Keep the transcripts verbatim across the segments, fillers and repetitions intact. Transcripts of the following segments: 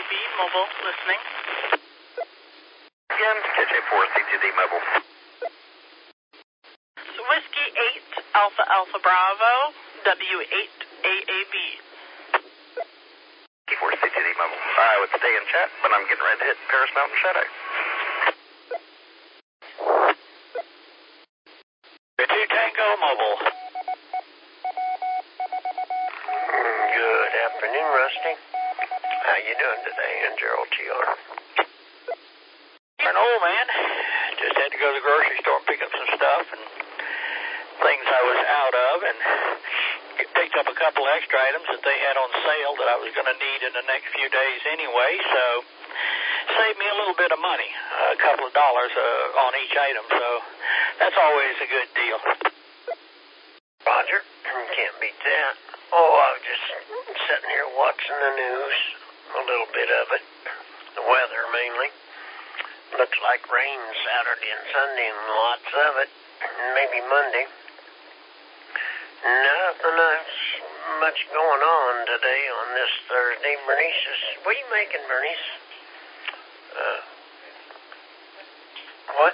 B Mobile, listening. Again, K J four C T D Mobile. So Whiskey eight Alpha Alpha Bravo, W eight A A B. K four C T D Mobile. I would stay in chat, but I'm getting ready to hit Paris Mountain Shadow. two Tango Mobile. Good afternoon, Rusty. How you doing today, and Gerald T R? An old man. Just had to go to the grocery store and pick up some stuff and things I was out of, and picked up a couple extra items that they had on sale that I was going to need in the next few days anyway, so saved me a little bit of money, a couple of dollars uh, on each item, so that's always a good deal. Roger. Can't beat that. Oh, I was just sitting here watching the news, a little bit of it, the weather mainly. Looks like rain Saturday and Sunday and lots of it, and maybe Monday. Nothing else much going on today on this Thursday. Bernice is, what are you making, Bernice? Uh, what?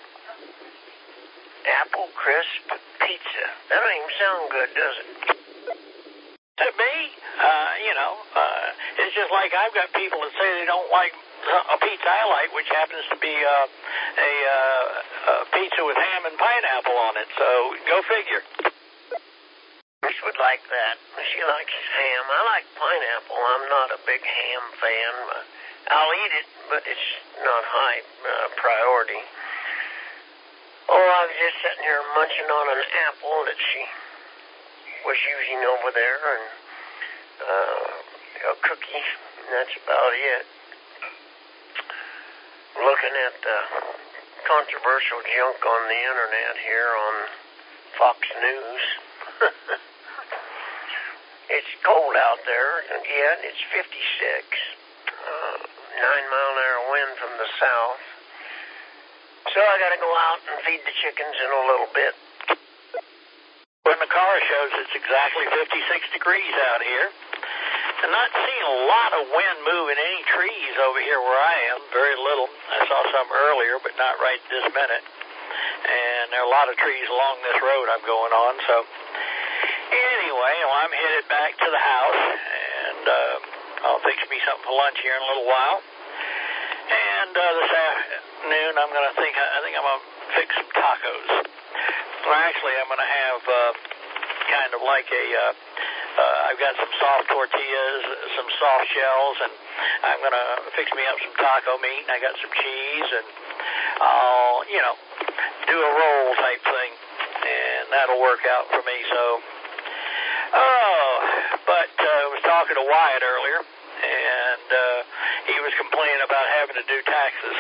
Apple crisp pizza. That don't even sound good, does it? To me, uh, you know, uh, it's just like I've got people that say they don't like a pizza I like, which happens to be uh, a, uh, a pizza with ham and pineapple on it, so go figure. She would like that. She likes ham. I like pineapple. I'm not a big ham fan. I'll eat it, but it's not high uh, priority. Oh, I was just sitting here munching on an apple that she was using over there, and uh, a cookie, and that's about it. Looking at the controversial junk on the internet here on Fox News. It's cold out there, yeah, it's fifty-six. Uh, nine mile an hour wind from the south. So I gotta go out and feed the chickens in a little bit. When the car shows it's exactly fifty-six degrees out here. I'm not seeing a lot of wind moving any trees over here where I am, very little. I saw some earlier, but not right this minute. And there are a lot of trees along this road I'm going on, so anyway, well, I'm headed back to the house, and uh, I'll fix me something for lunch here in a little while. And uh, this afternoon, I'm going to think, I think I'm going to fix some tacos. Well, actually, I'm going to have uh, kind of like a, uh, uh, I've got some soft tortillas, some soft shells, and I'm going to fix me up some taco meat, and I got some cheese, and I'll, you know, do a roll type thing, and that'll work out for me, so. Oh, but uh, I was talking to Wyatt earlier, and uh, he was complaining about having to do taxes.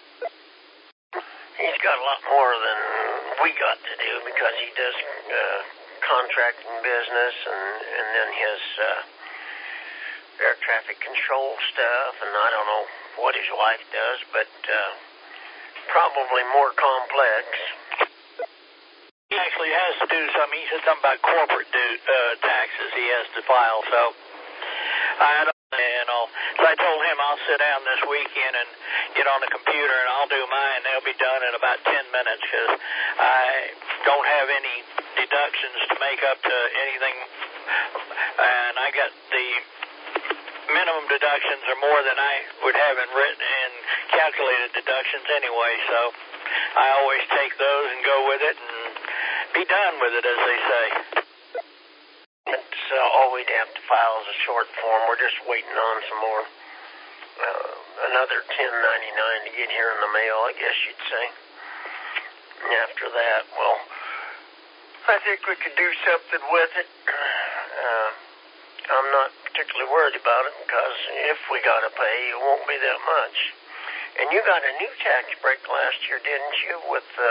He's got a lot more than we got to do because he does uh, contracting business and, and then his uh, air traffic control stuff, and I don't know what his wife does, but uh, probably more complex. He actually has to do something. He said something about corporate do, uh, taxes he has to file, so I don't and I'll, so I told him I'll sit down this weekend and get on the computer and I'll do mine. They'll be done in about ten minutes because I don't have any deductions to make up to anything, and I got the minimum deductions are more than I would have in written and calculated deductions anyway, so I always take those and go with it and be done with it, as they say. It's uh, all we'd have to file is a short form. We're just waiting on some more, uh, another ten ninety-nine to get here in the mail, I guess you'd say. And after that, well, I think we could do something with it. Uh, I'm not particularly worried about it because if we got to pay, it won't be that much. And you got a new tax break last year, didn't you, with uh,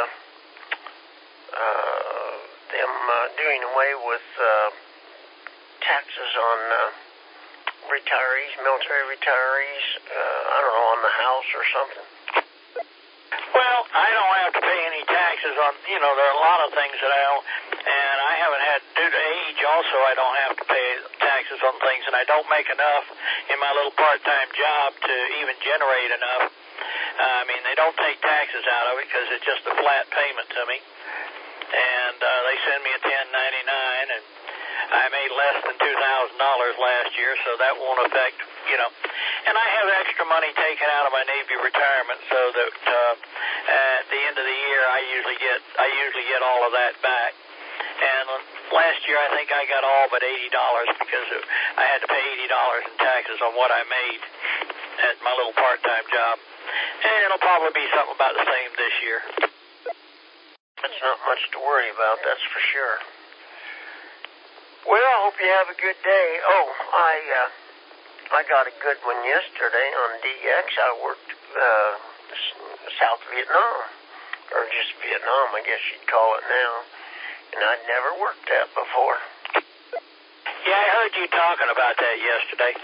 uh, them uh, doing away with uh, taxes on uh, retirees, military retirees, uh, I don't know, on the house or something? Well, I don't have to pay any taxes on, you know, there are a lot of things that I don't, and I haven't had, due to age also, I don't have to pay taxes on things, and I don't make enough in my little part-time job to even generate enough. Uh, I mean, they don't take taxes out of it because it's just a flat payment to me. And uh, they send me a ten ninety-nine, and I made less than two thousand dollars last year, so that won't affect, you know. And I have extra money taken out of my Navy retirement, so that uh, at the end of the year, I usually get I usually get all of that back. And last year, I think I got all but eighty dollars because I had to pay eighty dollars in taxes on what I made at my little part-time job. And it'll probably be something about the same this year. That's not much to worry about, that's for sure. Well, I hope you have a good day. Oh, I uh, I got a good one yesterday on D X. I worked uh, South Vietnam, or just Vietnam, I guess you'd call it now. And I'd never worked that before. Yeah, I heard you talking about that yesterday.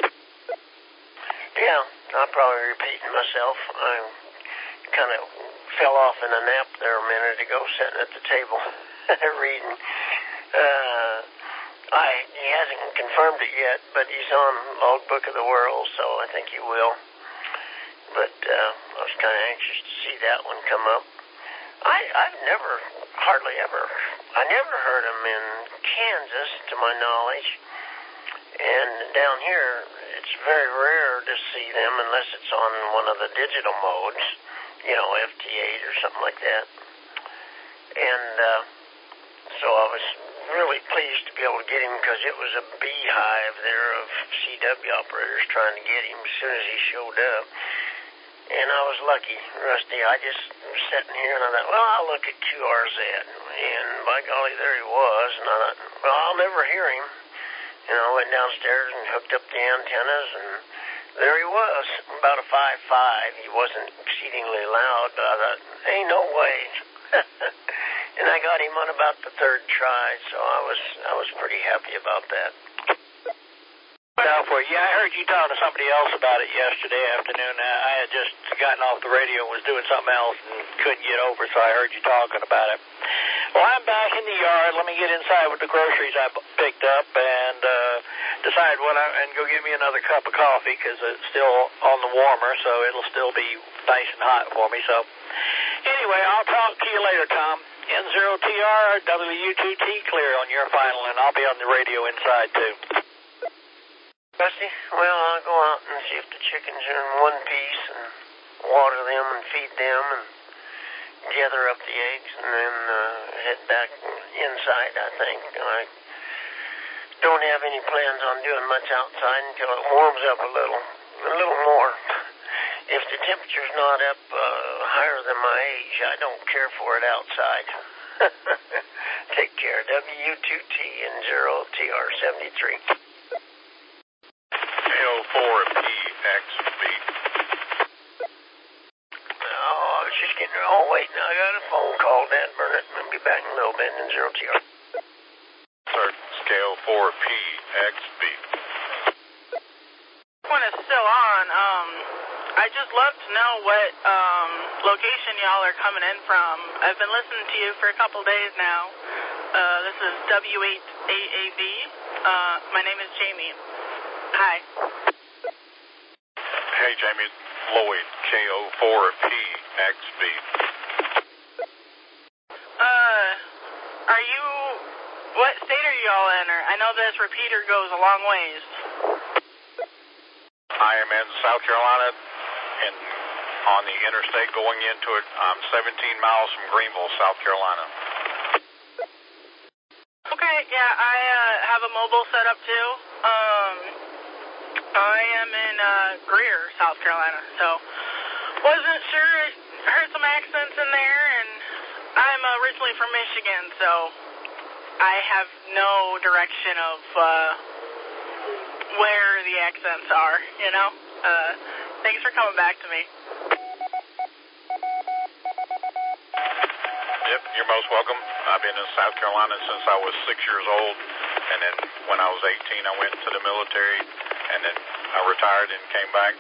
Yeah, I'm probably repeating myself. I kind of fell off in a nap there a minute ago, sitting at the table reading. Uh, I he hasn't confirmed it yet, but he's on Logbook of the World, so I think he will. But uh, I was kind of anxious to see that one come up. I, I've never, hardly ever, I never heard him in Kansas, to my knowledge. And down here, it's very rare to see them unless it's on one of the digital modes, you know, F T eight or something like that. And uh, so I was really pleased to be able to get him because it was a beehive there of C W operators trying to get him as soon as he showed up. And I was lucky, Rusty. I just was sitting here and I thought, well, I'll look at Q R Z. And by golly, there he was. And I thought, well, I'll never hear him. You know, I went downstairs and hooked up the antennas, and there he was, about a five five. He wasn't exceedingly loud, but I thought, ain't no way. And I got him on about the third try, so I was I was pretty happy about that. Yeah, I heard you talking to somebody else about it yesterday afternoon. I had just gotten off the radio and was doing something else and couldn't get over, so I heard you talking about it. Well, I'm back in the yard. Let me get inside with the groceries I picked up and uh, decide what I and go get me another cup of coffee because it's still on the warmer, so it'll still be nice and hot for me. So anyway, I'll talk to you later, Tom. N zero T R, W U two T, clear on your final, and I'll be on the radio inside, too. Rusty, well, I'll go out and see if the chickens are in one piece and water them and feed them and gather up the eggs and then uh, head back inside, I think. I don't have any plans on doing much outside until it warms up a little, a little more. If the temperature's not up uh, higher than my age, I don't care for it outside. Take care. W U two T and zero T R seventy-three. K O four P X B. Oh, I was just getting her. Oh, wait, now I got a phone call, Dan Burnett. I'll be back in a little bit in zero T R. Sir, scale four P X B. When it's still on, um, I just love to know what um, location y'all are coming in from. I've been listening to you for a couple days now. Uh, this is W eight A A B. Uh, my name is Jamie. Hi. Hey, Jamie. Lloyd, K O four P X B. Uh, are you, what state are y'all in? Or I know this repeater goes a long ways. I am in South Carolina and on the interstate going into it. I'm seventeen miles from Greenville, South Carolina. Okay, yeah, I uh, have a mobile set up too. Um, I am in uh, Greer, South Carolina, so wasn't sure. Heard some accents in there, and I'm originally from Michigan, so I have no direction of uh, where the accents are, you know? Uh, thanks for coming back to me. Yep, you're most welcome. I've been in South Carolina since I was six years old, and then when I was eighteen, I went to the military, and then I retired and came back.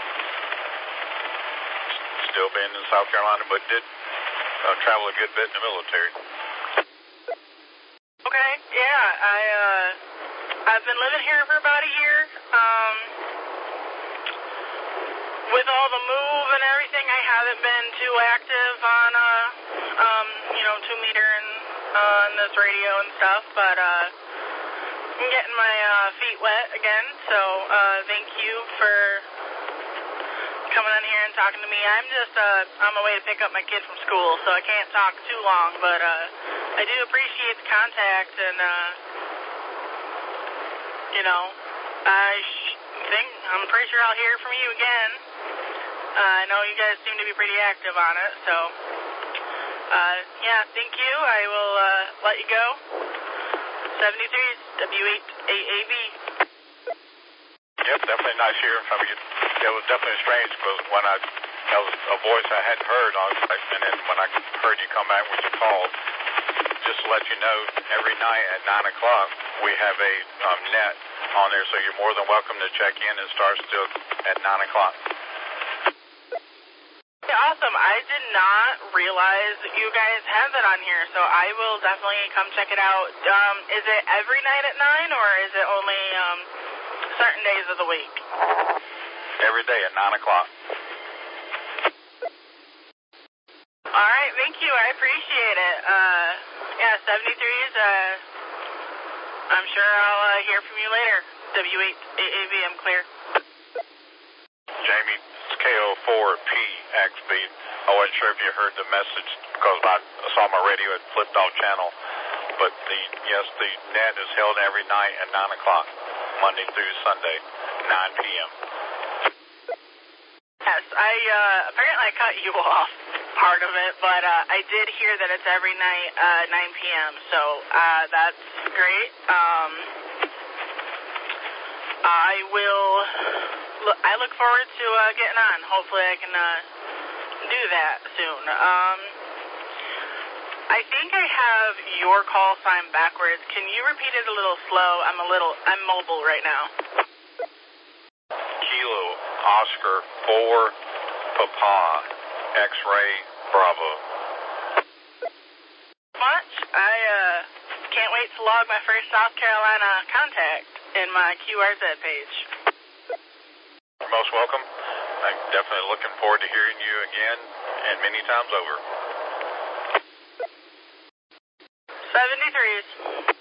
Still been in South Carolina, but did uh, travel a good bit in the military. Okay, yeah, I, uh, I've been living here for about a year. Um, with all the move and everything, I haven't been too active on, uh, um, you know, two meter and uh, on this radio and stuff, but uh, I'm getting my uh, feet wet again. So uh, thank you for coming on here and talking to me. I'm just uh, on my way to pick up my kid from school, so I can't talk too long, but uh, I do appreciate the contact, and uh, you know, I sh- think I'm pretty sure I'll hear from you again. Uh, I know you guys seem to be pretty active on it, so uh, yeah, thank you. I will uh, let you go. seventy-three W eight A A B. Yep, definitely nice hearing from you. It was definitely strange because when I, that was a voice I hadn't heard, on, and then when I heard you come back with your call, just to let you know, every night at nine o'clock, we have a um, net on there, so you're more than welcome to check in. It starts still at nine o'clock. Awesome. I did not realize you guys have that on here, so I will definitely come check it out. Um, is it every night at nine, or is it only um, certain days of the week? Every day at nine o'clock. All right, thank you. I appreciate it. Uh, yeah, seventy-threes, uh, I'm sure I'll uh, hear from you later. W eight A A B, I'm clear. Jamie, it's K O four P X B. I wasn't sure if you heard the message because I saw my radio had flipped off channel. But the yes, the net is held every night at nine o'clock, Monday through Sunday, nine p.m. Yes, I uh, apparently I cut you off part of it, but uh, I did hear that it's every night, uh, nine p.m., so uh, that's great. Um, I will, look, I look forward to uh, getting on. Hopefully I can uh, do that soon. Um, I think I have your call sign backwards. Can you repeat it a little slow? I'm a little, I'm mobile right now. Kilo Oscar four Papa X-ray Bravo. Much. I uh, can't wait to log my first South Carolina contact in my Q R Z page. You're most welcome. I'm definitely looking forward to hearing you again and many times over. seventy-threes.